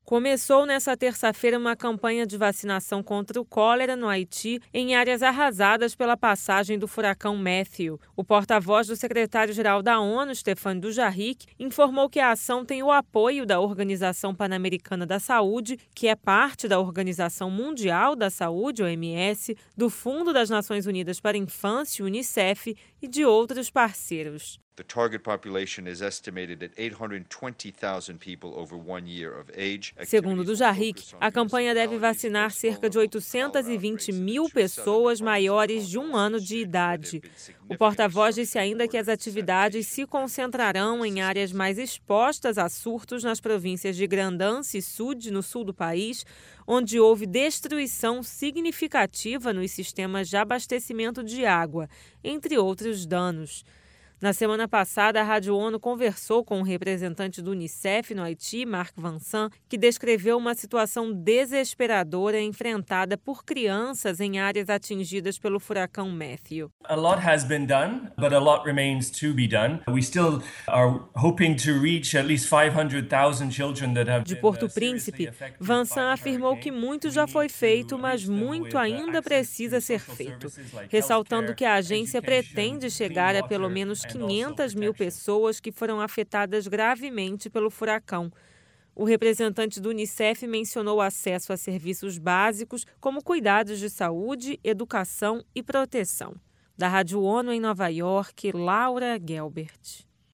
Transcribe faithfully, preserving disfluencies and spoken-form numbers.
Começou nesta terça-feira uma campanha de vacinação contra o cólera no Haiti em áreas arrasadas pela passagem do furacão Matthew. O porta-voz do secretário-geral da ONU, Stéphane Dujarric, informou que a ação tem o apoio da Organização Pan-Americana da Saúde, que é parte da Organização Mundial da Saúde, O M S, do Fundo das Nações Unidas para a Infância, Unicef, e de outros parceiros. The target population is estimated at eight hundred twenty thousand people over one year of age. Segundo Dujarric, a campanha deve vacinar cerca de oitocentas e vinte mil pessoas maiores de um ano de idade. O porta-voz disse ainda que as atividades se concentrarão em áreas mais expostas a surtos nas províncias de Grandance e Sud, no sul do país, onde houve destruição significativa nos sistemas de abastecimento de água, entre outros danos. Na semana passada, a Rádio ONU conversou com um representante do Unicef no Haiti, Marc Vincent, que descreveu uma situação desesperadora enfrentada por crianças em áreas atingidas pelo furacão Matthew. A lot has been done, but a lot remains to be done. We still are hoping to reach at least five hundred thousand children that have De Porto Príncipe, Vincent afirmou que muito já foi feito, mas muito ainda precisa ser feito, ressaltando que a agência pretende chegar a pelo menos quinhentas mil pessoas que foram afetadas gravemente pelo furacão. O representante do Unicef mencionou o acesso a serviços básicos como cuidados de saúde, educação e proteção. Da Rádio ONU em Nova York, Laura Gelbert.